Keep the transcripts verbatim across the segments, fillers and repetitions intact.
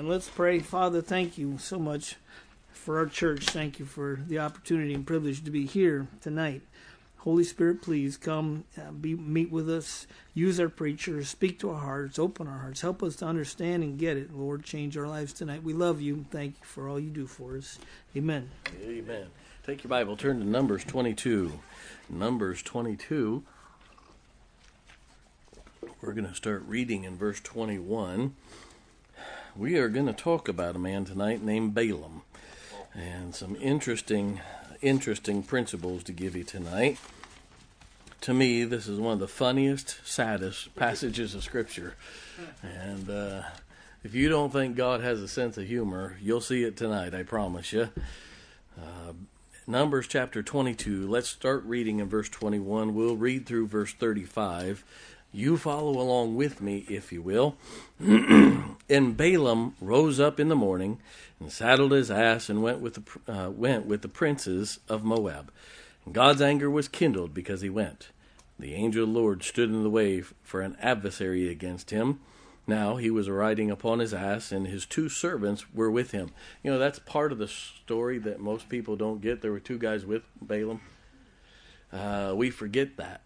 And let's pray. Father, thank you so much for our church. Thank you for the opportunity and privilege to be here tonight. Holy Spirit, please come uh, be, meet with us. Use our preachers. Speak to our hearts. Open our hearts. Help us to understand and get it. Lord, change our lives tonight. We love you. Thank you for all you do for us. Amen. Amen. Take your Bible. Turn to Numbers twenty-two. Numbers twenty-two. We're going to start reading in verse twenty-one. We are going to talk about a man tonight named Balaam, and some interesting, interesting principles to give you tonight. To me, this is one of the funniest, saddest passages of Scripture, and uh, if you don't think God has a sense of humor, you'll see it tonight, I promise you. Uh, Numbers chapter twenty-two, let's start reading in verse twenty-one. We'll read through verse thirty-five. You follow along with me, if you will. And Balaam rose up in the morning and saddled his ass and went with the uh, went with the princes of Moab. And God's anger was kindled because he went. The angel of the Lord stood in the way for an adversary against him. Now he was riding upon his ass, and his two servants were with him. You know, that's part of the story that most people don't get. There were two guys with Balaam. Uh, we forget that.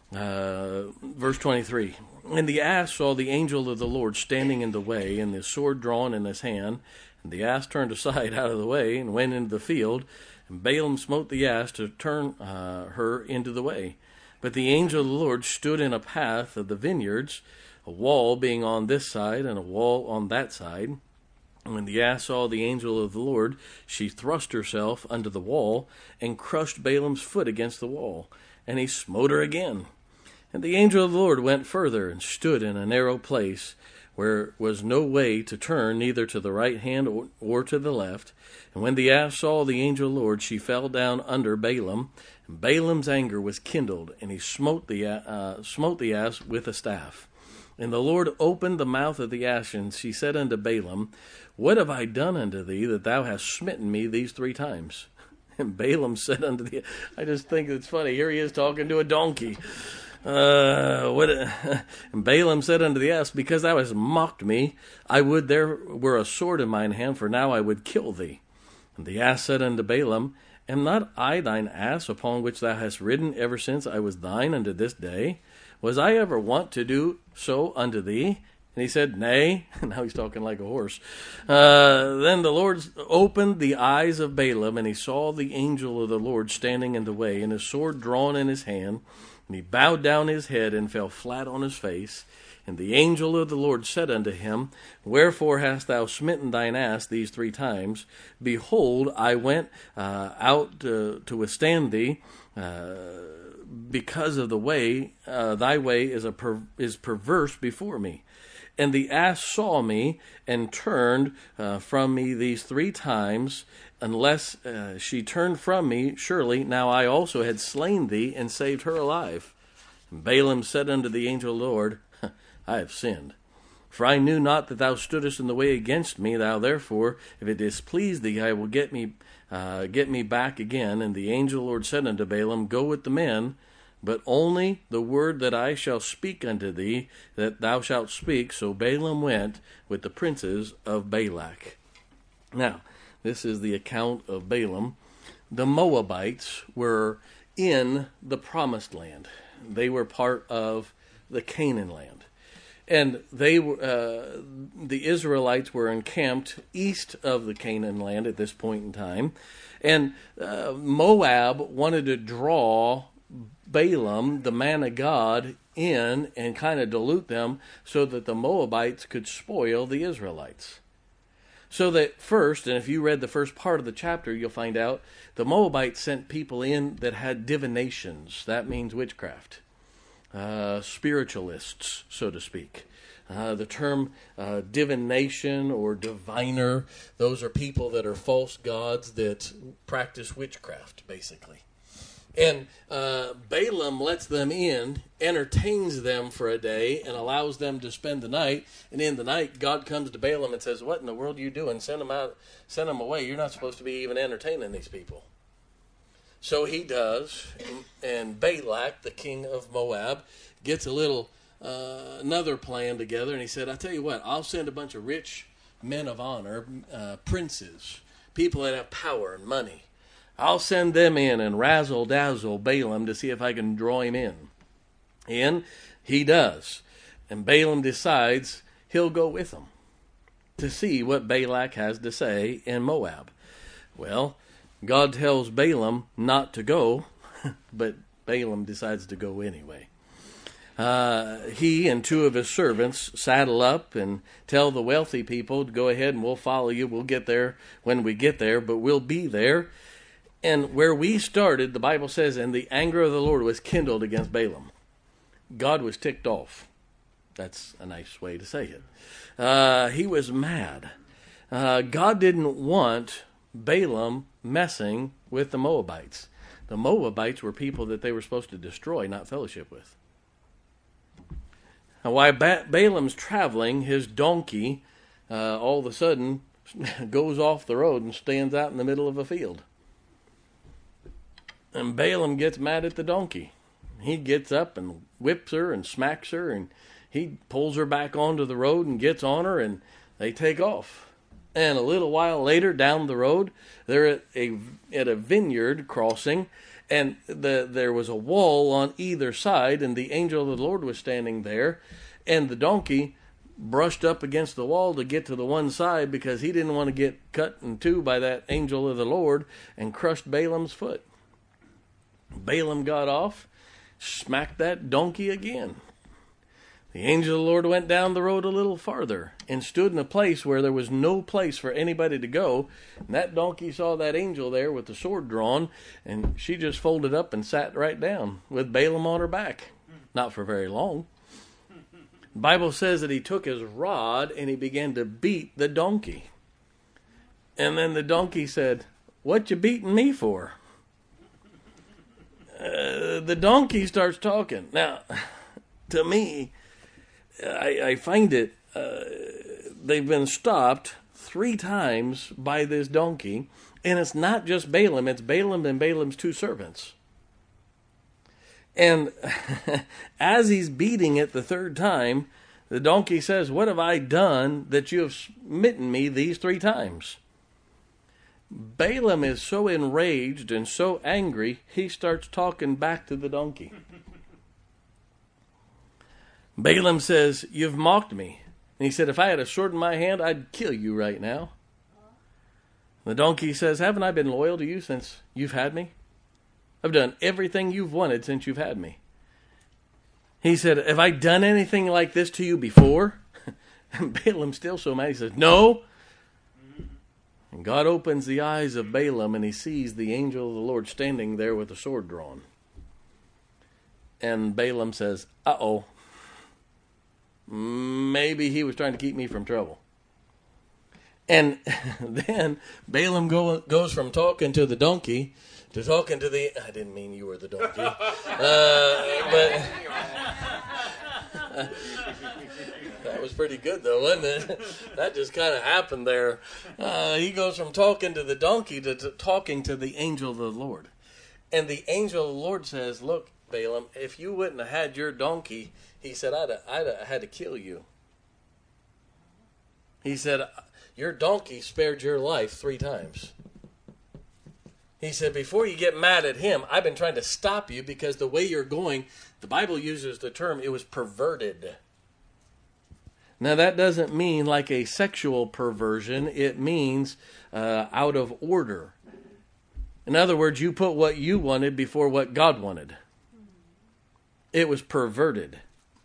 Uh, verse twenty-three, and the ass saw the angel of the Lord standing in the way, and his sword drawn in his hand. And the ass turned aside out of the way and went into the field. And Balaam smote the ass to turn uh, her into the way. But the angel of the Lord stood in a path of the vineyards, a wall being on this side and a wall on that side. And when the ass saw the angel of the Lord, she thrust herself under the wall and crushed Balaam's foot against the wall. And he smote her again. And the angel of the Lord went further and stood in a narrow place where was no way to turn, neither to the right hand or, or to the left. And when the ass saw the angel of the Lord, she fell down under Balaam. And Balaam's anger was kindled, and he smote the, uh, smote the ass with a staff. And the Lord opened the mouth of the ass, and she said unto Balaam, What have I done unto thee, that thou hast smitten me these three times? And Balaam said unto the, I just think it's funny, here he is talking to a donkey. Uh, what? And Balaam said unto the ass, Because thou hast mocked me, I would there were a sword in mine hand, for now I would kill thee. And the ass said unto Balaam, Am not I thine ass, upon which thou hast ridden ever since I was thine unto this day? Was I ever wont to do so unto thee? And he said, Nay. Now he's talking like a horse. Uh, then the Lord opened the eyes of Balaam, and he saw the angel of the Lord standing in the way, and his sword drawn in his hand. And he bowed down his head and fell flat on his face. And the angel of the Lord said unto him, Wherefore hast thou smitten thine ass these three times? Behold, I went uh, out uh, to withstand thee, uh, because of the way, uh, thy way is, a per- is perverse before me. And the ass saw me and turned uh, from me these three times. Unless uh, she turned from me, surely now I also had slain thee and saved her alive. And Balaam said unto the angel of the Lord, I have sinned. For I knew not that thou stoodest in the way against me. Thou therefore, if it displease thee, I will get me uh, get me back again. And the angel of the Lord said unto Balaam, Go with the men, but only the word that I shall speak unto thee, that thou shalt speak. So Balaam went with the princes of Balak. Now, this is the account of Balaam. The Moabites were in the Promised Land. They were part of the Canaan land. And they were, uh, the Israelites were encamped east of the Canaan land at this point in time. And uh, Moab wanted to draw Balaam, the man of God, in and kind of dilute them so that the Moabites could spoil the Israelites. So that first, and if you read the first part of the chapter, you'll find out the Moabites sent people in that had divinations. That means witchcraft. Uh, spiritualists, so to speak. Uh, the term uh, divination or diviner, those are people that are false gods that practice witchcraft, basically. And uh, Balaam lets them in, entertains them for a day, and allows them to spend the night. And in the night, God comes to Balaam and says, What in the world are you doing? Send them out, send them away. You're not supposed to be even entertaining these people. So he does, and Balak, the king of Moab, gets a little, uh, another plan together, and he said, I tell you what, I'll send a bunch of rich men of honor, uh, princes, people that have power and money. I'll send them in and razzle-dazzle Balaam to see if I can draw him in. And he does. And Balaam decides he'll go with them to see what Balak has to say in Moab. Well, God tells Balaam not to go, but Balaam decides to go anyway. Uh, he and two of his servants saddle up and tell the wealthy people to go ahead and we'll follow you. We'll get there when we get there, but we'll be there. And where we started, the Bible says, and the anger of the Lord was kindled against Balaam. God was ticked off. That's a nice way to say it. Uh, he was mad. Uh, God didn't want Balaam messing with the Moabites. The Moabites were people that they were supposed to destroy, not fellowship with. Now, while ba- Balaam's traveling, his donkey uh, all of a sudden goes off the road and stands out in the middle of a field. And Balaam gets mad at the donkey. He gets up and whips her and smacks her, and he pulls her back onto the road and gets on her, and they take off. And a little while later, down the road, they're at a at a vineyard crossing, and the there was a wall on either side, and the angel of the Lord was standing there, and the donkey brushed up against the wall to get to the one side because he didn't want to get cut in two by that angel of the Lord, and crushed Balaam's foot. Balaam got off, smacked that donkey again. The angel of the Lord went down the road a little farther and stood in a place where there was no place for anybody to go. And that donkey saw that angel there with the sword drawn, and she just folded up and sat right down with Balaam on her back. Not for very long. The Bible says that he took his rod and he began to beat the donkey. And then the donkey said, "What you beating me for?" Uh, the donkey starts talking. Now, to me, I, I find it, uh, they've been stopped three times by this donkey, and it's not just Balaam, it's Balaam and Balaam's two servants. And as he's beating it the third time, the donkey says, "What have I done that you have smitten me these three times?" Balaam is so enraged and so angry, he starts talking back to the donkey. Balaam says, "You've mocked me." And he said, "If I had a sword in my hand, I'd kill you right now." The donkey says, "Haven't I been loyal to you since you've had me? I've done everything you've wanted since you've had me." He said, "Have I done anything like this to you before?" And Balaam's still so mad. He says, "No." And God opens the eyes of Balaam, and he sees the angel of the Lord standing there with a sword drawn. And Balaam says, "Uh-oh. Maybe he was trying to keep me from trouble." And then Balaam go, goes from talking to the donkey to talking to the... I didn't mean you were the donkey. Uh, but... That was pretty good, though, wasn't it? That just kind of happened there. Uh, he goes from talking to the donkey to, to talking to the angel of the Lord. And the angel of the Lord says, "Look, Balaam, if you wouldn't have had your donkey," he said, I'd have, I'd have had to kill you. He said, "Your donkey spared your life three times." He said, "Before you get mad at him, I've been trying to stop you because the way you're going," the Bible uses the term, it was perverted. Now, that doesn't mean like a sexual perversion. It means uh, out of order. In other words, you put what you wanted before what God wanted. It was perverted.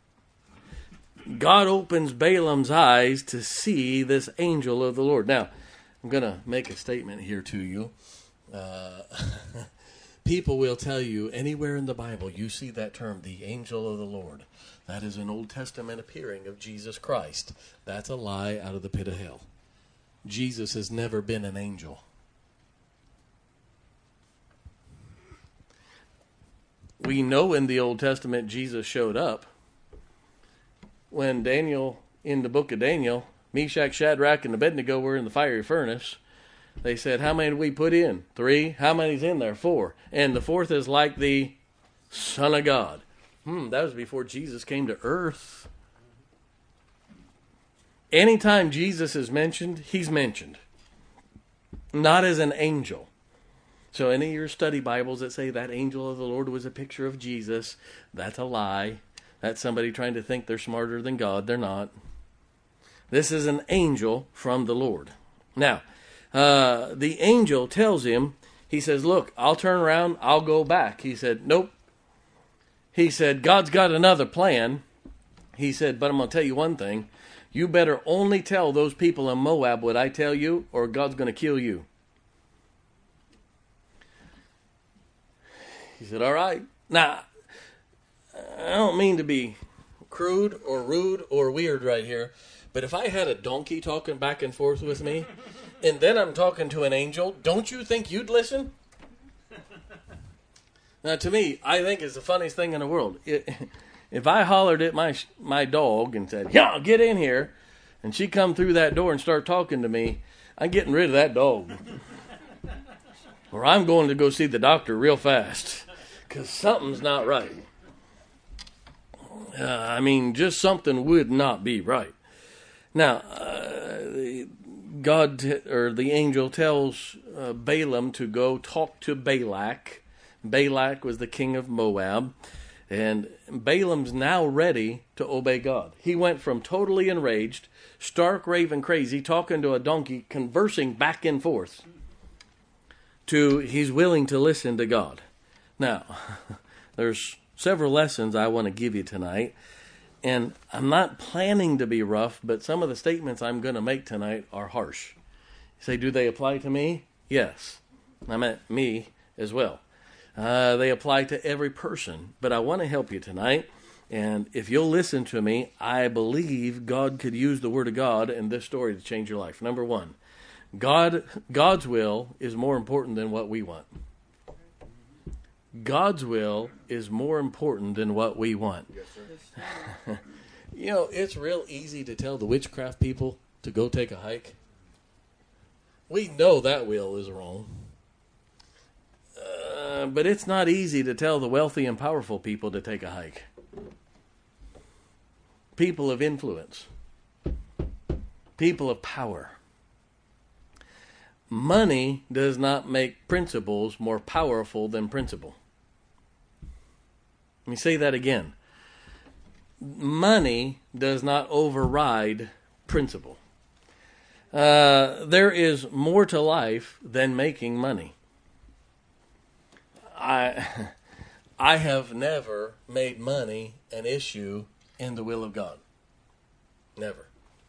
God opens Balaam's eyes to see this angel of the Lord. Now, I'm going to make a statement here to you. Uh, people will tell you anywhere in the Bible you see that term, the angel of the Lord. That is an Old Testament appearing of Jesus Christ. That's a lie out of the pit of hell. Jesus has never been an angel. We know in the Old Testament Jesus showed up. When Daniel, in the book of Daniel, Meshach, Shadrach, and Abednego were in the fiery furnace, they said, "How many did we put in? Three. How many's in there? Four. And the fourth is like the Son of God." Hmm, that was before Jesus came to earth. anytime Jesus is mentioned, he's mentioned. Not as an angel. So any of your study Bibles that say that angel of the Lord was a picture of Jesus, that's a lie. That's somebody trying to think they're smarter than God. They're not. This is an angel from the Lord. Now, uh, the angel tells him, he says, look, I'll turn around, I'll go back. He said, nope. He said, God's got another plan. He said, but I'm going to tell you one thing. You better only tell those people in Moab what I tell you, or God's going to kill you. He said, all right. Now, I don't mean to be crude or rude or weird right here, but if I had a donkey talking back and forth with me, and then I'm talking to an angel, don't you think you'd listen? Now, to me, I think it's the funniest thing in the world. It, if I hollered at my my dog and said, yeah, get in here, and she come through that door and start talking to me, I'm getting rid of that dog. Or I'm going to go see the doctor real fast, because something's not right. Uh, I mean, just something would not be right. Now, uh, God t- or the angel tells uh, Balaam to go talk to Balak. Balak was the king of Moab, and Balaam's now ready to obey God. He went from totally enraged, stark raving crazy, talking to a donkey, conversing back and forth, to he's willing to listen to God. Now, there's several lessons I want to give you tonight. And I'm not planning to be rough, but some of the statements I'm going to make tonight are harsh. You say, do they apply to me? Yes. I meant me as well. Uh, they apply to every person. But I want to help you tonight. And if you'll listen to me, I believe God could use the Word of God in this story to change your life. Number one, God, God's will is more important than what we want. God's will is more important than what we want. Yes, sir. You know, it's real easy to tell the witchcraft people to go take a hike. We know that will is wrong. Uh, but it's not easy to tell the wealthy and powerful people to take a hike. People of influence. People of power. Money does not make principles more powerful than principle. Let me say that again. Money does not override principle. Uh, there is more to life than making money. I, I have never made money an issue in the will of God. Never.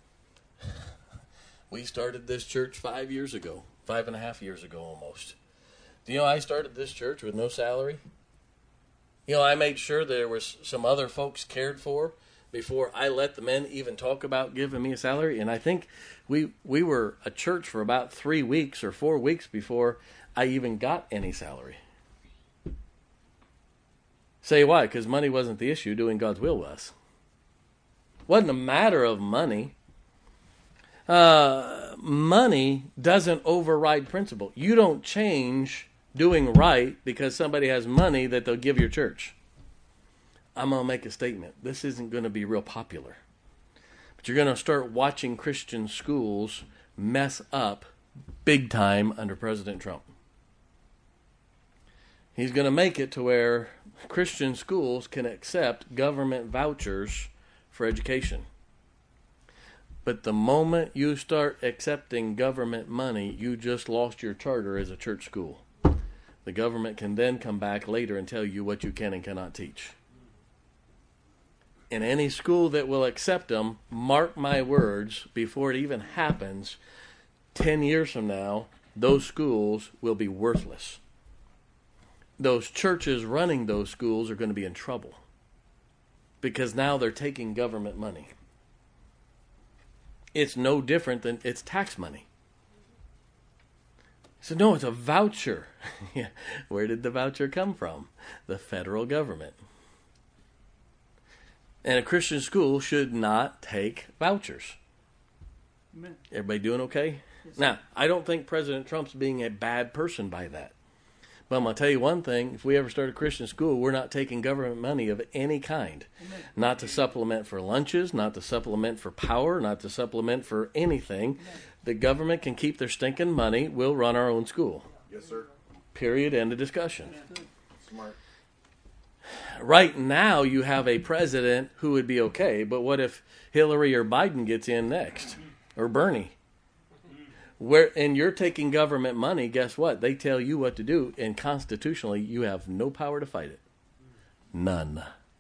We started this church five years ago, five and a half years ago almost. Do you know I started this church with no salary? You know, I made sure there was some other folks cared for before I let the men even talk about giving me a salary. And I think we we were a church for about three weeks or four weeks before I even got any salary. Say why? Because money wasn't the issue. Doing God's will was. Wasn't a matter of money. Uh, money doesn't override principle. You don't change doing right because somebody has money that they'll give your church. I'm going to make a statement. This isn't going to be real popular. But you're going to start watching Christian schools mess up big time under President Trump. He's going to make it to where Christian schools can accept government vouchers for education. But the moment you start accepting government money, you just lost your charter as a church school. The government can then come back later and tell you what you can and cannot teach. In any school that will accept them, mark my words, before it even happens, ten years from now, those schools will be worthless. Those churches running those schools are going to be in trouble because now they're taking government money. It's no different than it's tax money. So no, it's a voucher. Yeah. Where did the voucher come from? The federal government. And a Christian school should not take vouchers. Amen. Everybody doing okay? Yes. Now, I don't think President Trump's being a bad person by that. But I'm going to tell you one thing. If we ever start a Christian school, we're not taking government money of any kind. Amen. Not to supplement for lunches, not to supplement for power, not to supplement for anything. Amen. The government can keep their stinking money. We'll run our own school. Yes, sir. Period. End of discussion. Amen. Smart. Right now, you have a president who would be okay, but what if Hillary or Biden gets in next? Or Bernie? Where and you're taking government money, guess what? They tell you what to do, and constitutionally, you have no power to fight it. None.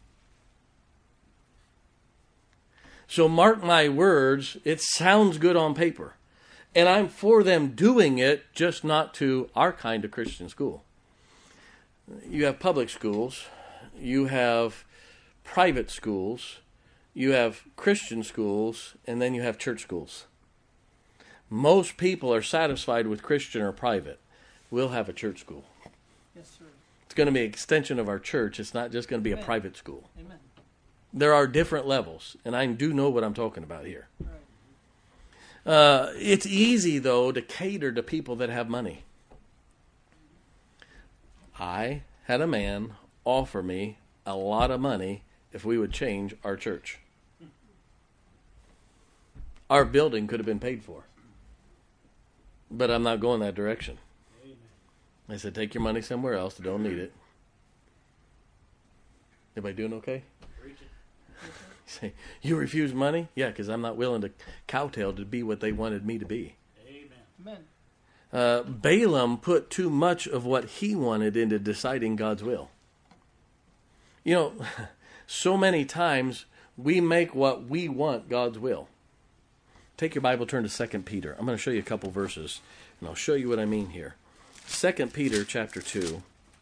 So mark my words, it sounds good on paper. And I'm for them doing it, just not to our kind of Christian school. You have public schools, you have private schools, you have Christian schools, and then you have church schools. Most people are satisfied with Christian or private. We'll have a church school. Yes, sir. It's going to be an extension of our church. It's not just going to be Amen. a private school. Amen. There are different levels, and I do know what I'm talking about here. Right. Uh, it's easy, though, to cater to people that have money. I had a man offer me a lot of money if we would change our church. Our building could have been paid for. But I'm not going that direction. Amen. I said, take your money somewhere else. Don't need it. Everybody doing okay? You say, you refuse money? Yeah, because I'm not willing to kowtow to be what they wanted me to be. Amen. Uh, Balaam put too much of what he wanted into deciding God's will. You know, so many times we make what we want God's will. Take your Bible, turn to Second Peter. I'm going to show you a couple verses, and I'll show you what I mean here. Second Peter chapter two.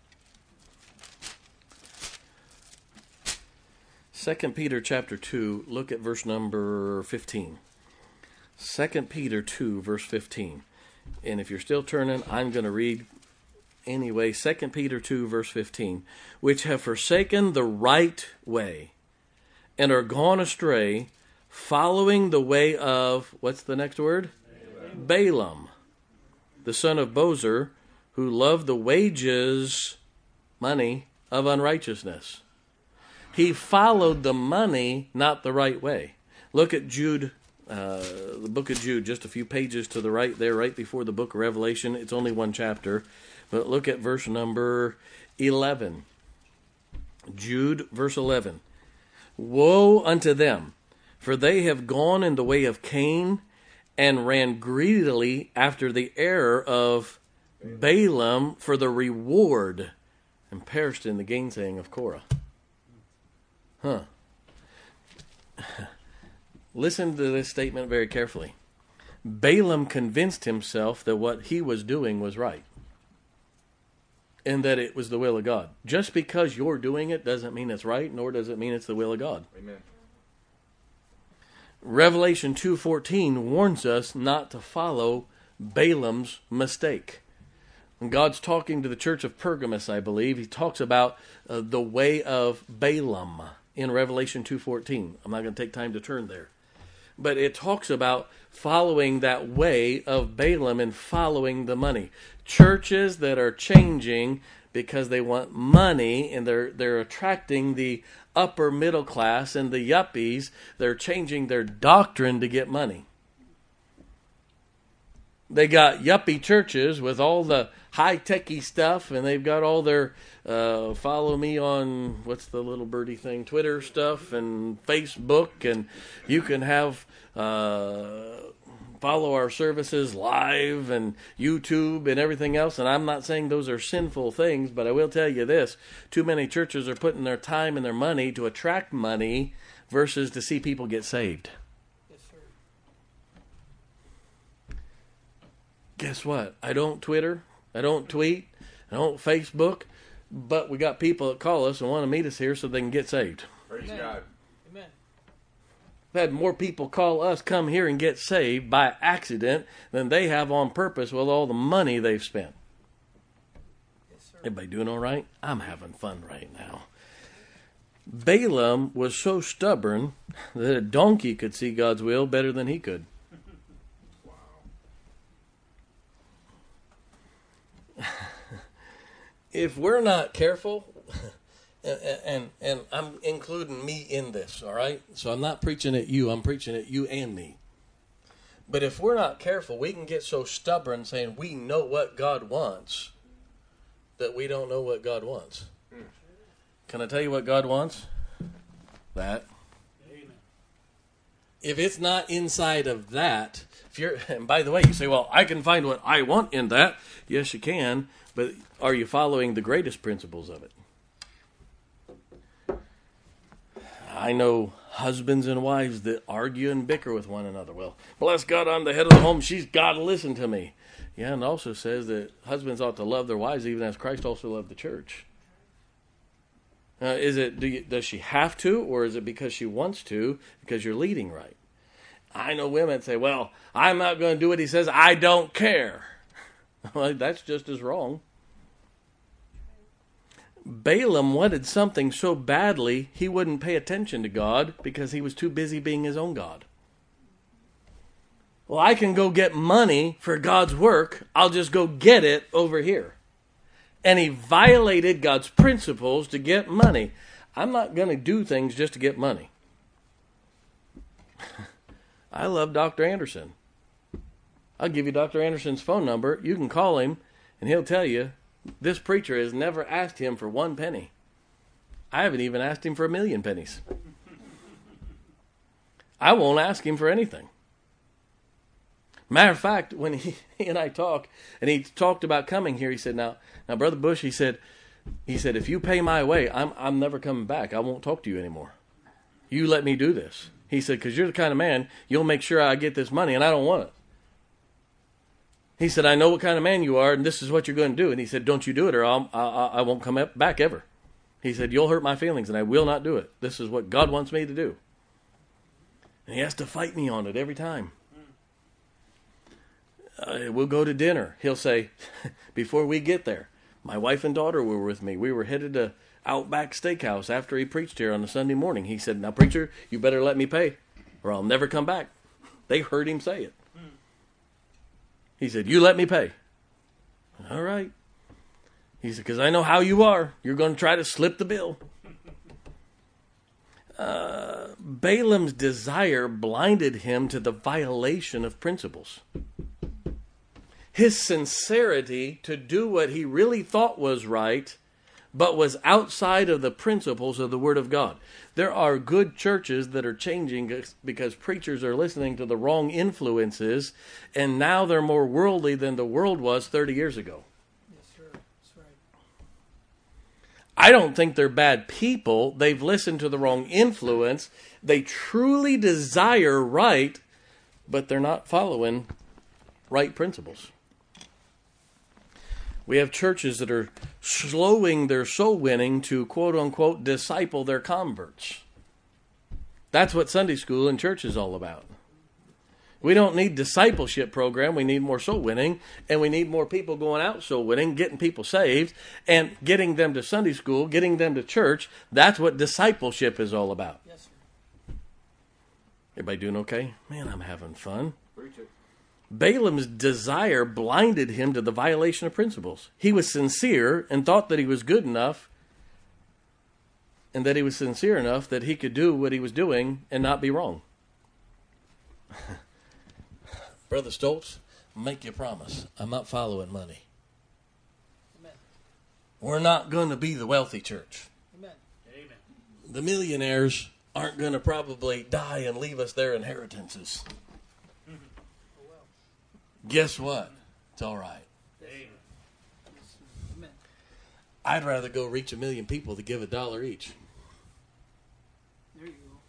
Second Peter chapter two, look at verse number fifteen. Second Peter two, verse fifteen. And if you're still turning, I'm going to read anyway. Second Peter two, verse fifteen. Which have forsaken the right way, and are gone astray, following the way of, what's the next word? Balaam. Balaam, the son of Bozer, who loved the wages, money, of unrighteousness. He followed the money, not the right way. Look at Jude, uh, the book of Jude, just a few pages to the right there, right before the book of Revelation. It's only one chapter. But look at verse number eleven. Jude, verse eleven. Woe unto them! For they have gone in the way of Cain, and ran greedily after the error of Balaam for the reward, and perished in the gainsaying of Korah. Huh. Listen to this statement very carefully. Balaam convinced himself that what he was doing was right, and that it was the will of God. Just because you're doing it doesn't mean it's right, nor does it mean it's the will of God. Amen. Revelation two fourteen warns us not to follow Balaam's mistake. When God's talking to the church of Pergamos, I believe, he talks about uh, the way of Balaam in Revelation two fourteen. I'm not going to take time to turn there. But it talks about following that way of Balaam and following the money. Churches that are changing because they want money, and they're they're attracting the upper middle class and the yuppies. They're changing their doctrine to get money. They got yuppie churches with all the high-techy stuff, and they've got all their uh, follow me on, what's the little birdie thing, Twitter stuff and Facebook, and you can have uh, follow our services live and YouTube and everything else. And I'm not saying those are sinful things, but I will tell you this. Too many churches are putting their time and their money to attract money versus to see people get saved. Yes, sir. Guess what? I don't Twitter. I don't tweet. I don't Facebook. But we got people that call us and want to meet us here so they can get saved. Praise Amen. God. Amen. I've had more people call us, come here and get saved by accident than they have on purpose with all the money they've spent. Yes, sir. Everybody doing all right? I'm having fun right now. Balaam was so stubborn that a donkey could see God's will better than he could. if we're not careful, and, and and I'm including me in this, all right? So I'm not preaching at you, I'm preaching at you and me. But if we're not careful, we can get so stubborn saying we know what God wants that we don't know what God wants. Can I tell you what God wants? That. Amen. If it's not inside of that, if you're, and by the way, you say, well, I can find what I want in that. Yes, you can. But are you following the greatest principles of it? I know husbands and wives that argue and bicker with one another. Well, bless God, I'm the head of the home. She's got to listen to me. Yeah, and also says that husbands ought to love their wives even as Christ also loved the church. Uh, is it, do you, does she have to, or is it because she wants to, because you're leading right? I know women say, well, I'm not going to do what he says. I don't care. Well, that's just as wrong. Balaam wanted something so badly, he wouldn't pay attention to God because he was too busy being his own God. Well, I can go get money for God's work. I'll just go get it over here. And he violated God's principles to get money. I'm not going to do things just to get money. I love Doctor Anderson. I'll give you Doctor Anderson's phone number. You can call him, and he'll tell you, this preacher has never asked him for one penny. I haven't even asked him for a million pennies. I won't ask him for anything. Matter of fact, when he, he and I talked, and he talked about coming here, he said, now, now, Brother Bush, he said, he said, if you pay my way, I'm, I'm never coming back. I won't talk to you anymore. You let me do this. He said, because you're the kind of man, you'll make sure I get this money, and I don't want it. He said, I know what kind of man you are, and this is what you're going to do. And he said, don't you do it, or I'll, I, I won't come back ever. He said, you'll hurt my feelings, and I will not do it. This is what God wants me to do. And he has to fight me on it every time. Uh, we'll go to dinner. He'll say, before we get there, my wife and daughter were with me. We were headed to Outback Steakhouse after he preached here on a Sunday morning. He said, now, preacher, you better let me pay, or I'll never come back. They heard him say it. He said, you let me pay. All right. He said, because I know how you are. You're going to try to slip the bill. Uh, Balaam's desire blinded him to the violation of principles. His sincerity to do what he really thought was right, but was outside of the principles of the Word of God. There are good churches that are changing because preachers are listening to the wrong influences, and now they're more worldly than the world was thirty years ago. Yes, sir. That's right. I don't think they're bad people. They've listened to the wrong influence. They truly desire right, but they're not following right principles. We have churches that are slowing their soul winning to, quote unquote, disciple their converts. That's what Sunday school and church is all about. We don't need discipleship program. We need more soul winning, and we need more people going out soul winning, getting people saved, and getting them to Sunday school, getting them to church. That's what discipleship is all about. Yes, sir. Everybody doing okay? Man, I'm having fun. Preach it. Balaam's desire blinded him to the violation of principles. He was sincere and thought that he was good enough, and that he was sincere enough that he could do what he was doing and not be wrong. Brother Stoltz, make you a promise. I'm not following money. Amen. We're not going to be the wealthy church. Amen. Amen. The millionaires aren't going to probably die and leave us their inheritances. Guess what? It's all right. Amen. I'd rather go reach a million people to give a dollar each. There you go.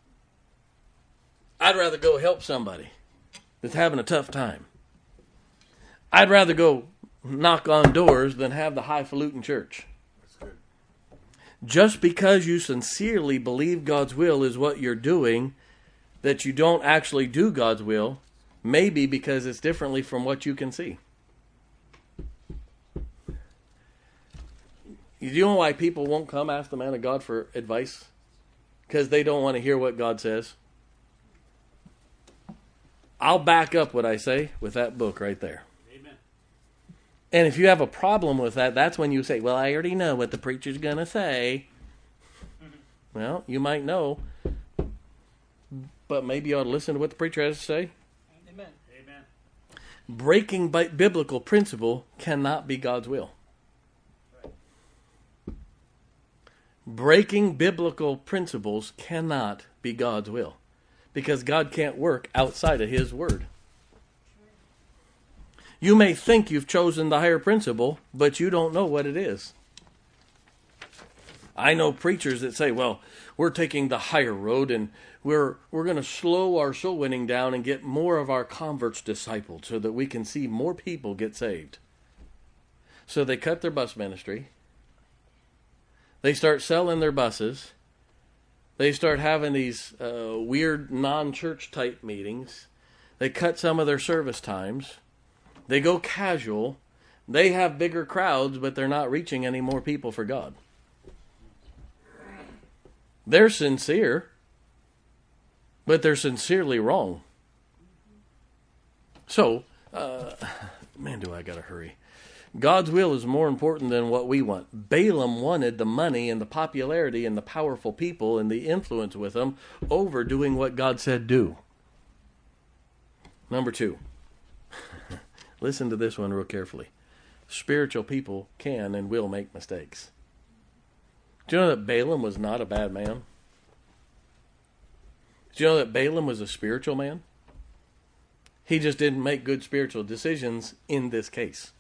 I'd rather go help somebody that's having a tough time. I'd rather go knock on doors than have the highfalutin church. That's good. Just because you sincerely believe God's will is what you're doing, that you don't actually do God's will, maybe because it's differently from what you can see. You know why people won't come ask the man of God for advice? Because they don't want to hear what God says. I'll back up what I say with that book right there. Amen. And if you have a problem with that, that's when you say, well, I already know what the preacher's going to say. Well, you might know, but maybe you ought to listen to what the preacher has to say. Amen. Amen. Breaking bi- biblical principle cannot be God's will. Right. Breaking biblical principles cannot be God's will, because God can't work outside of His Word. You may think you've chosen the higher principle, but you don't know what it is. I know preachers that say, well, we're taking the higher road and we're we're going to slow our soul winning down and get more of our converts discipled so that we can see more people get saved. So they cut their bus ministry. They start selling their buses. They start having these uh, weird non-church type meetings. They cut some of their service times. They go casual. They have bigger crowds, but they're not reaching any more people for God. They're sincere, but they're sincerely wrong. So, uh, man, do I got to hurry. God's will is more important than what we want. Balaam wanted the money and the popularity and the powerful people and the influence with them over doing what God said do. Number two. Listen to this one real carefully. Spiritual people can and will make mistakes. Do you know that Balaam was not a bad man? Do you know that Balaam was a spiritual man? He just didn't make good spiritual decisions in this case.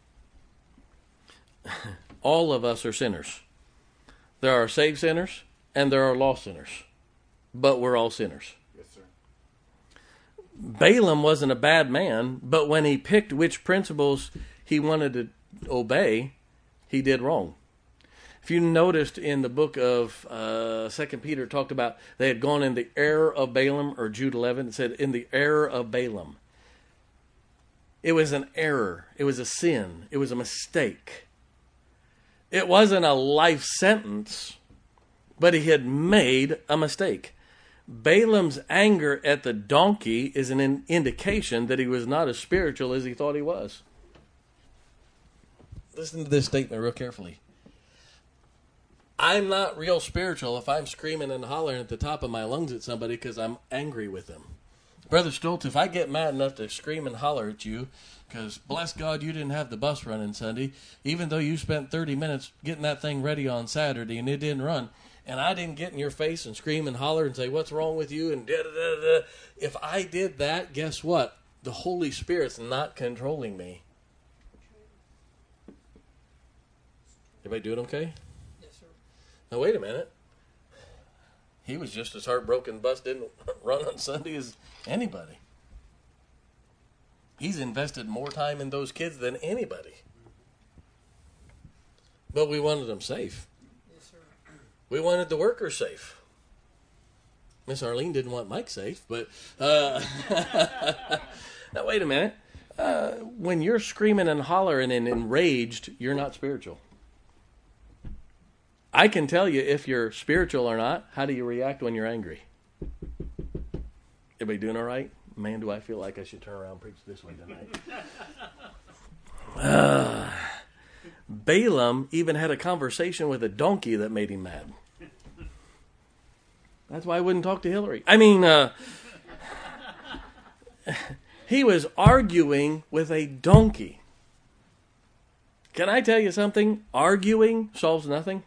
All of us are sinners. There are saved sinners and there are lost sinners. But we're all sinners. Yes, sir. Balaam wasn't a bad man, but when he picked which principles he wanted to obey, he did wrong. If you noticed in the book of uh, Second Peter, it talked about they had gone in the error of Balaam, or Jude eleven, it said in the error of Balaam. It was an error. It was a sin. It was a mistake. It wasn't a life sentence, but he had made a mistake. Balaam's anger at the donkey is an in- indication that he was not as spiritual as he thought he was. Listen to this statement real carefully. I'm not real spiritual if I'm screaming and hollering at the top of my lungs at somebody because I'm angry with them. Brother Stoltz, if I get mad enough to scream and holler at you because, bless God, you didn't have the bus running Sunday, even though you spent thirty minutes getting that thing ready on Saturday and it didn't run, and I didn't get in your face and scream and holler and say, what's wrong with you? And da da da da. If I did that, guess what? The Holy Spirit's not controlling me. Everybody doing okay? Now, wait a minute. He was just as heartbroken the bus didn't run on Sunday as anybody. He's invested more time in those kids than anybody. But we wanted them safe. Yes, sir. We wanted the workers safe. Miss Arlene didn't want Mike safe, but... Uh, now, wait a minute. Uh, when you're screaming and hollering and enraged, you're not spiritual. I can tell you if you're spiritual or not. How do you react when you're angry? Everybody doing all right? Man, do I feel like I should turn around and preach this way tonight. uh, Balaam even had a conversation with a donkey that made him mad. That's why I wouldn't talk to Hillary. I mean, uh, he was arguing with a donkey. Can I tell you something? Arguing solves nothing.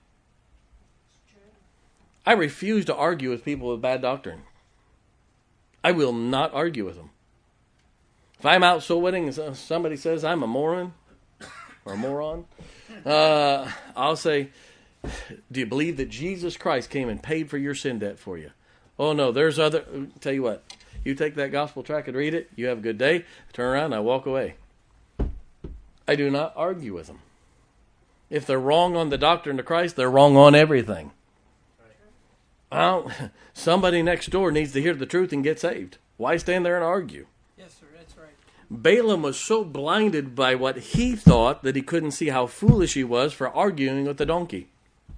I refuse to argue with people with bad doctrine. I will not argue with them. If I'm out soul winning and somebody says I'm a moron or a moron, uh, I'll say, do you believe that Jesus Christ came and paid for your sin debt for you? Oh, no, there's other... Tell you what, you take that gospel tract and read it, you have a good day, turn around, and I walk away. I do not argue with them. If they're wrong on the doctrine of Christ, they're wrong on everything. Well, somebody next door needs to hear the truth and get saved. Why stand there and argue? Yes, sir, that's right. Balaam was so blinded by what he thought that he couldn't see how foolish he was for arguing with the donkey.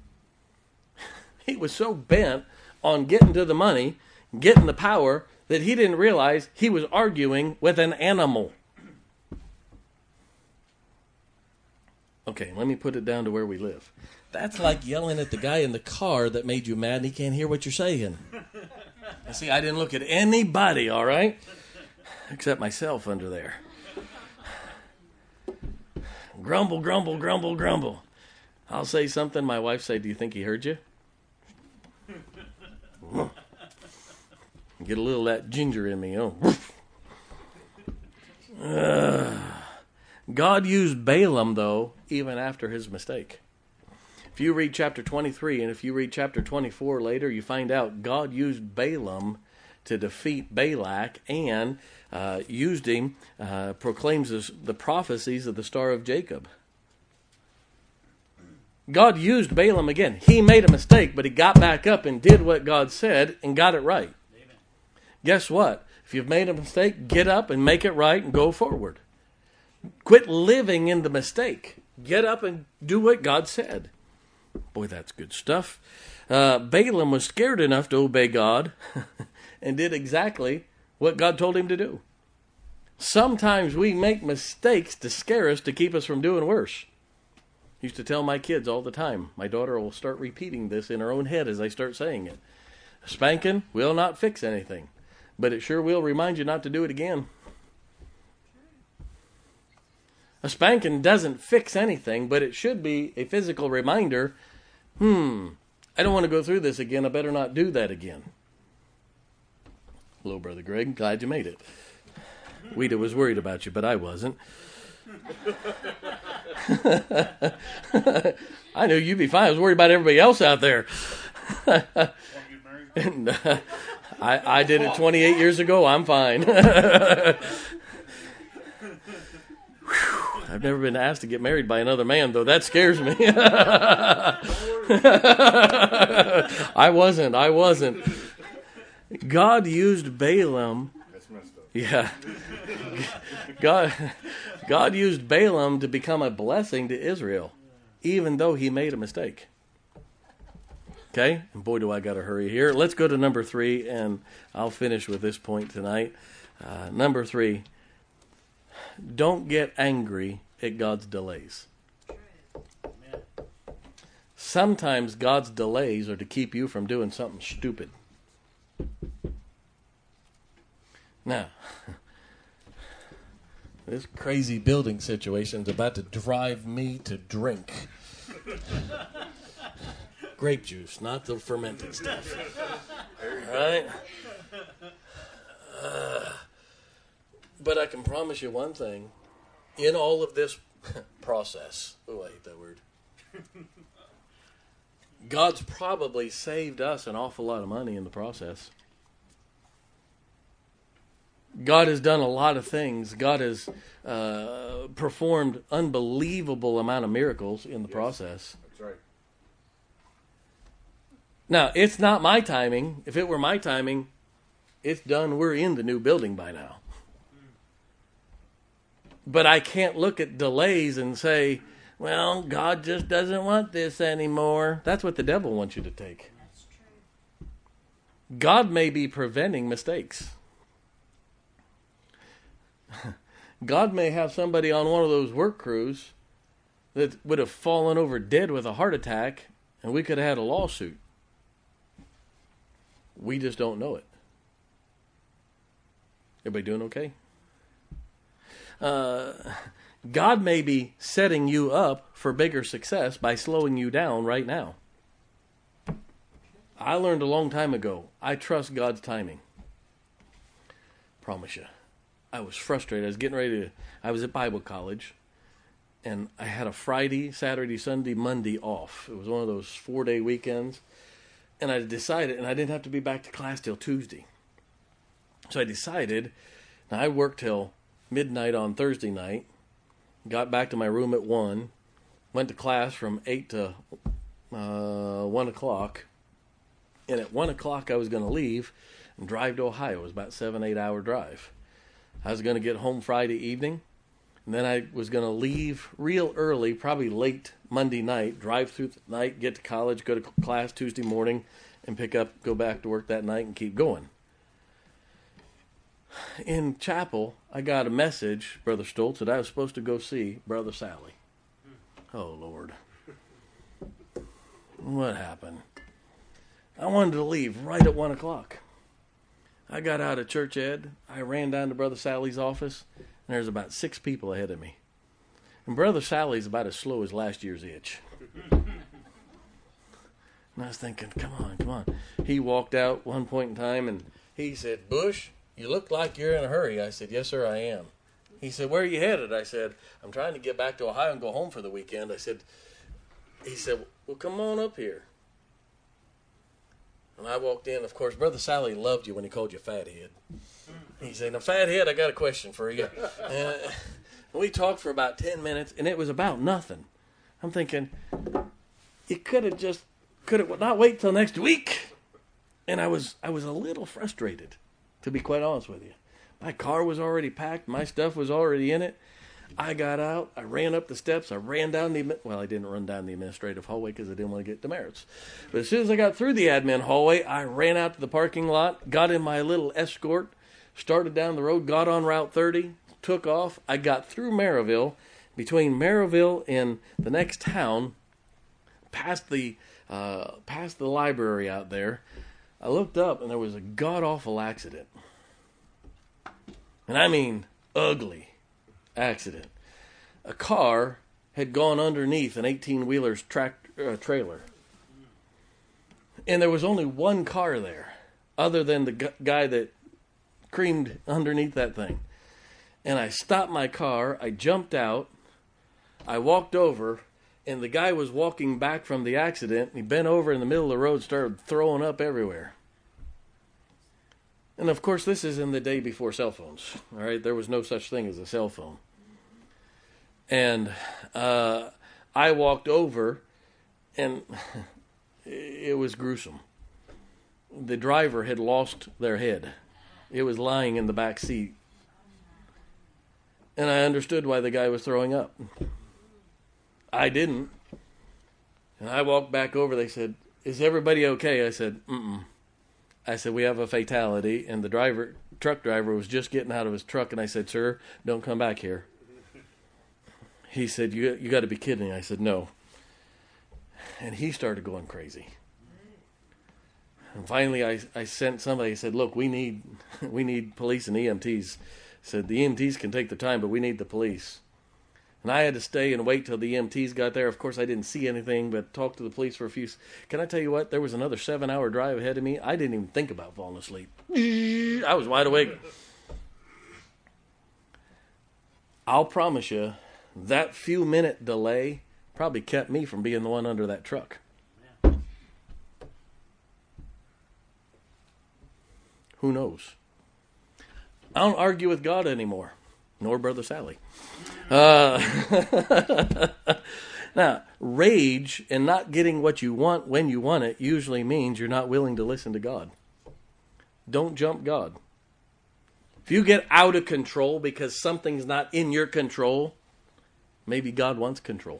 He was so bent on getting to the money, getting the power, that he didn't realize he was arguing with an animal. Okay, let me put it down to where we live. That's like yelling at the guy in the car that made you mad and he can't hear what you're saying. And see, I didn't look at anybody, all right? Except myself under there. Grumble, grumble, grumble, grumble. I'll say something, my wife say, do you think he heard you? Get a little of that ginger in me. Oh. Uh, God used Balaam, though, even after his mistake. If you read chapter twenty-three and if you read chapter twenty-four later, you find out God used Balaam to defeat Balak and uh, used him, uh, proclaims this, the prophecies of the Star of Jacob. God used Balaam again. He made a mistake, but he got back up and did what God said and got it right. Amen. Guess what? If you've made a mistake, get up and make it right and go forward. Quit living in the mistake. Get up and do what God said. Boy, that's good stuff. Uh, Balaam was scared enough to obey God and did exactly what God told him to do. Sometimes we make mistakes to scare us, to keep us from doing worse. I used to tell my kids all the time. My daughter will start repeating this in her own head as I start saying it. Spanking will not fix anything, but it sure will remind you not to do it again. A spanking doesn't fix anything, but it should be a physical reminder, hmm, I don't want to go through this again. I better not do that again. Hello, Brother Greg. Glad you made it. Weta was worried about you, but I wasn't. I knew you'd be fine. I was worried about everybody else out there. and, uh, I, I did it twenty-eight years ago. I'm fine. I've never been asked to get married by another man, though. That scares me. I wasn't. I wasn't. God used Balaam. That's messed up. Yeah. God, God used Balaam to become a blessing to Israel, even though he made a mistake. Okay? And boy, do I got to hurry here. Let's go to number three, and I'll finish with this point tonight. Uh, number three. Don't get angry at God's delays. Sometimes God's delays are to keep you from doing something stupid. Now, this crazy building situation is about to drive me to drink grape juice, not the fermented stuff. All right? Uh, But I can promise you one thing. In all of this process, oh, I hate that word. God's probably saved us an awful lot of money in the process. God has done a lot of things. God has uh, performed unbelievable amount of miracles in the yes, process. That's right. Now, it's not my timing. If it were my timing, it's done. We're in the new building by now. But I can't look at delays and say, well, God just doesn't want this anymore. That's what the devil wants you to take. That's true. God may be preventing mistakes. God may have somebody on one of those work crews that would have fallen over dead with a heart attack, and we could have had a lawsuit. We just don't know it. Everybody doing okay? Uh, God may be setting you up for bigger success by slowing you down right now. I learned a long time ago, I trust God's timing. Promise you. I was frustrated. I was getting ready to, I was at Bible college, and I had a Friday, Saturday, Sunday, Monday off. It was one of those four-day weekends, and I decided, and I didn't have to be back to class till Tuesday. So I decided, now I worked till midnight on Thursday night, got back to my room at one, went to class from eight to uh, one o'clock, and at one o'clock I was going to leave and drive to Ohio. It was about a seven, eight hour drive. I was going to get home Friday evening, and then I was going to leave real early, probably late Monday night, drive through the night, get to college, go to class Tuesday morning, and pick up, go back to work that night and keep going. In chapel, I got a message, Brother Stoltz, that I was supposed to go see Brother Sally. Oh, Lord. What happened? I wanted to leave right at one o'clock. I got out of church ed. I ran down to Brother Sally's office, and there's about six people ahead of me. And Brother Sally's about as slow as last year's itch. And I was thinking, come on, come on. He walked out one point in time, and he said, Bush, you look like you're in a hurry. I said, yes, sir, I am. He said, where are you headed? I said, I'm trying to get back to Ohio and go home for the weekend. I said, he said, well, come on up here. And I walked in. Of course, Brother Sally loved you when he called you fathead. He said, now, fathead, I got a question for you. And we talked for about ten minutes, and it was about nothing. I'm thinking, you could have just, could have not wait till next week. And I was, I was a little frustrated, to be quite honest with you. My car was already packed. My stuff was already in it. I got out. I ran up the steps. I ran down the, well, I didn't run down the administrative hallway because I didn't want to get demerits. But as soon as I got through the admin hallway, I ran out to the parking lot, got in my little Escort, started down the road, got on Route thirty, took off. I got through Maryville. Between Maryville and the next town, past the, uh, past the library out there, I looked up and there was a god-awful accident. And I mean ugly accident. A car had gone underneath an eighteen-wheeler's track, uh, trailer. And there was only one car there, other than the gu- guy that creamed underneath that thing. And I stopped my car, I jumped out, I walked over, and the guy was walking back from the accident, and he bent over in the middle of the road, started throwing up everywhere. And, of course, this is in the day before cell phones, all right? There was no such thing as a cell phone. And uh, I walked over, and it was gruesome. The driver had lost their head. It was lying in the back seat. And I understood why the guy was throwing up. I didn't. And I walked back over. They said, is everybody okay? I said, mm-mm. I said, we have a fatality, and the driver, truck driver was just getting out of his truck, and I said, sir, don't come back here. He said, you, you got to be kidding. I said, no. And he started going crazy. And finally, I, I sent somebody, said, look, we need we need police and E M Ts. I said, the E M Ts can take the time, but we need the police. And I had to stay and wait till the E M Ts got there. Of course, I didn't see anything, but talked to the police for a few. Can I tell you what? There was another seven-hour drive ahead of me. I didn't even think about falling asleep. I was wide awake. I'll promise you, that few-minute delay probably kept me from being the one under that truck. Who knows? I don't argue with God anymore, nor Brother Sally. Uh, now, rage and not getting what you want when you want it usually means you're not willing to listen to God. Don't jump God. If you get out of control because something's not in your control, maybe God wants control.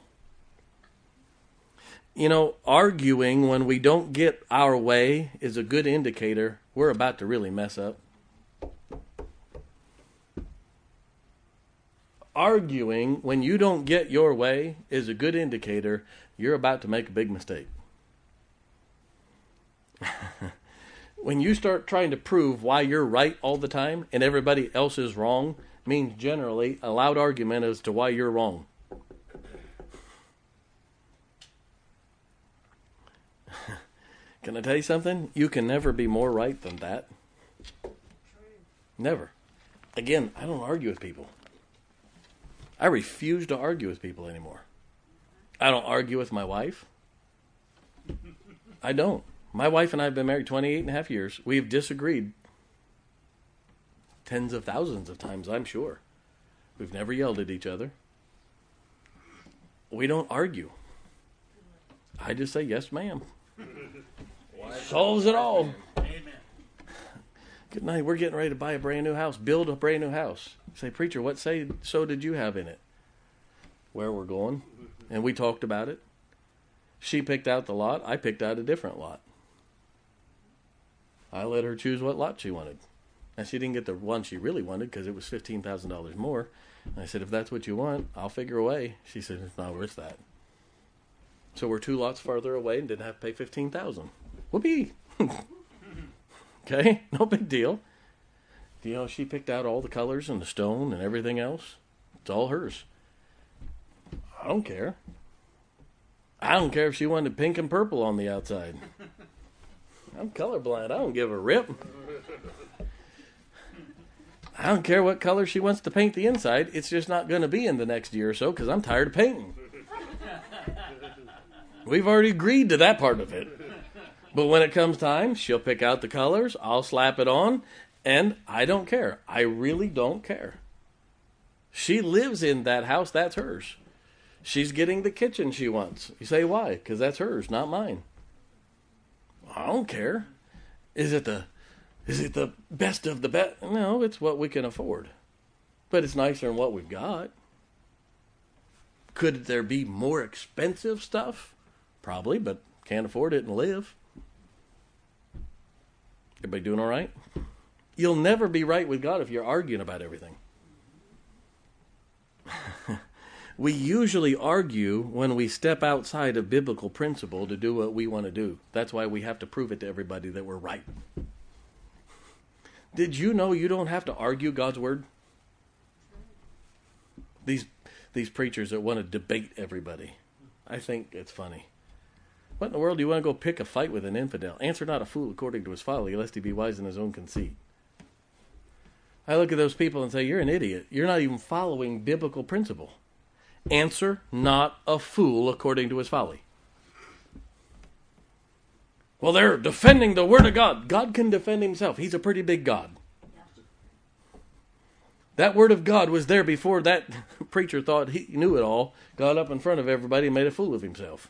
You know, arguing when we don't get our way is a good indicator we're about to really mess up. Arguing when you don't get your way is a good indicator you're about to make a big mistake. When you start trying to prove why you're right all the time and everybody else is wrong, means generally a loud argument as to why you're wrong. Can I tell you something? You can never be more right than that. Never. Again, I don't argue with people. I refuse to argue with people anymore. I don't argue with my wife. I don't. My wife and I have been married twenty-eight and a half years. We've disagreed tens of thousands of times, I'm sure. We've never yelled at each other. We don't argue. I just say, yes, ma'am. Solves it all. Amen. Good night. We're getting ready to buy a brand new house. Build a brand new house. Say, preacher, what say so did you have in it? Where we're going. And we talked about it. She picked out the lot. I picked out a different lot. I let her choose what lot she wanted. And she didn't get the one she really wanted because it was fifteen thousand dollars more. And I said, if that's what you want, I'll figure a way. She said, it's not worth that. So we're two lots farther away and didn't have to pay fifteen thousand dollars. Whoopee! Okay, no big deal. You know, she picked out all the colors and the stone and everything else. It's all hers. I don't care. I don't care if she wanted pink and purple on the outside. I'm colorblind. I don't give a rip. I don't care what color she wants to paint the inside. It's just not going to be in the next year or so because I'm tired of painting. We've already agreed to that part of it. But when it comes time, she'll pick out the colors. I'll slap it on. And I don't care. I really don't care. She lives in that house. That's hers. She's getting the kitchen she wants. You say, why? Because that's hers, not mine. I don't care. Is it the is it the best of the best? No, it's what we can afford. But it's nicer than what we've got. Could there be more expensive stuff? Probably, but can't afford it and live. Everybody doing all right? You'll never be right with God if you're arguing about everything. We usually argue when we step outside of biblical principle to do what we want to do. That's why we have to prove it to everybody that we're right. Did you know you don't have to argue God's word? These these preachers that want to debate everybody. I think it's funny. What in the world do you want to go pick a fight with an infidel? Answer not a fool according to his folly, lest he be wise in his own conceit. I look at those people and say, you're an idiot. You're not even following biblical principle. Answer not a fool according to his folly. Well, they're defending the word of God. God can defend himself. He's a pretty big God. That word of God was there before that preacher thought he knew it all, got up in front of everybody and made a fool of himself.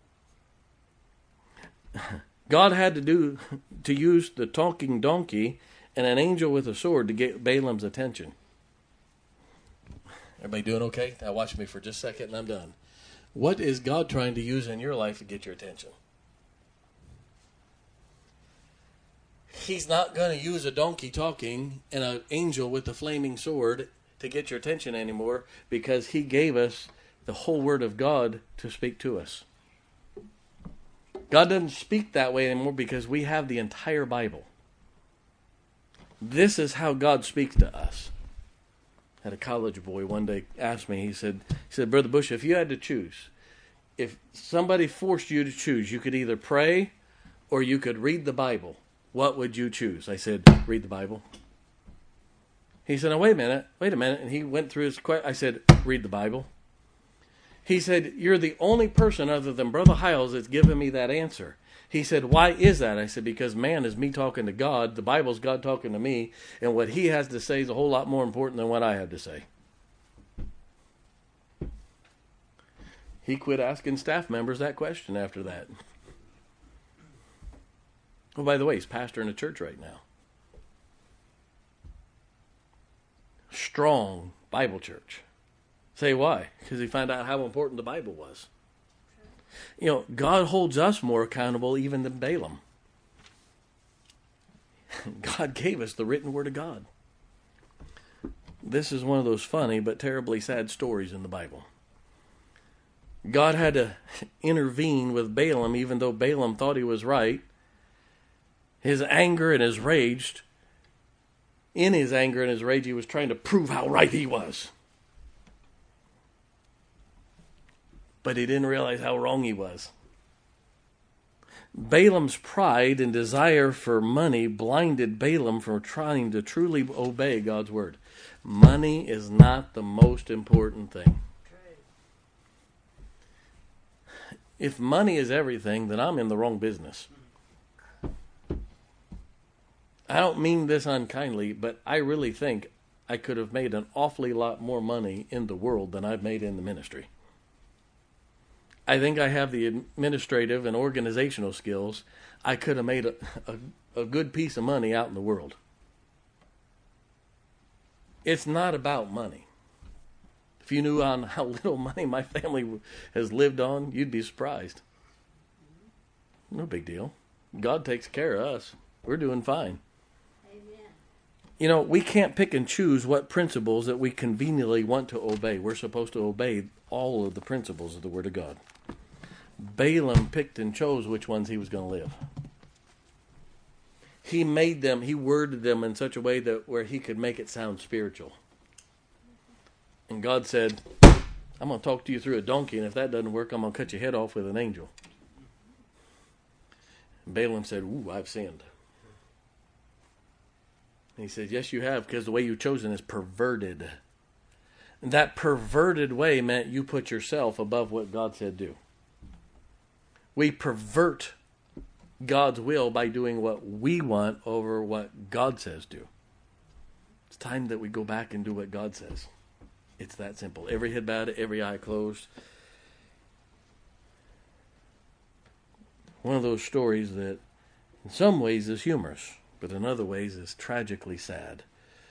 God had to do to use the talking donkey and an angel with a sword to get Balaam's attention. Everybody doing okay? Now watch me for just a second and I'm done. What is God trying to use in your life to get your attention? He's not going to use a donkey talking and an angel with a flaming sword to get your attention anymore because he gave us the whole word of God to speak to us. God doesn't speak that way anymore because we have the entire Bible. This is how God speaks to us. I had a college boy one day ask me, he said, he said, Brother Bush, if you had to choose, if somebody forced you to choose, you could either pray or you could read the Bible. What would you choose? I said, read the Bible. He said, now wait a minute, wait a minute. And he went through his question. I said, read the Bible. He said, you're the only person other than Brother Hiles that's given me that answer. He said, why is that? I said, because man is me talking to God. The Bible's God talking to me. And what he has to say is a whole lot more important than what I have to say. He quit asking staff members that question after that. Oh, by the way, he's pastoring a church right now. Strong Bible church. Say why? Because he found out how important the Bible was. You know, God holds us more accountable even than Balaam. God gave us the written word of God. This is one of those funny but terribly sad stories in the Bible. God had to intervene with Balaam even though Balaam thought he was right. His anger and his rage, in his anger and his rage, he was trying to prove how right he was. But he didn't realize how wrong he was. Balaam's pride and desire for money blinded Balaam from trying to truly obey God's word. Money is not the most important thing. If money is everything, then I'm in the wrong business. I don't mean this unkindly, but I really think I could have made an awfully lot more money in the world than I've made in the ministry. I think I have the administrative and organizational skills. I could have made a, a, a good piece of money out in the world. It's not about money. If you knew on how little money my family has lived on, you'd be surprised. No big deal. God takes care of us. We're doing fine. You know, we can't pick and choose what principles that we conveniently want to obey. We're supposed to obey all of the principles of the Word of God. Balaam picked and chose which ones he was going to live. He made them, he worded them in such a way that where he could make it sound spiritual. And God said, I'm going to talk to you through a donkey, and if that doesn't work, I'm going to cut your head off with an angel. And Balaam said, ooh, I've sinned. And he said, yes, you have, because the way you've chosen is perverted. And that perverted way meant you put yourself above what God said do. We pervert God's will by doing what we want over what God says do. It's time that we go back and do what God says. It's that simple. Every head bowed, every eye closed. One of those stories that in some ways is humorous, but in other ways is tragically sad.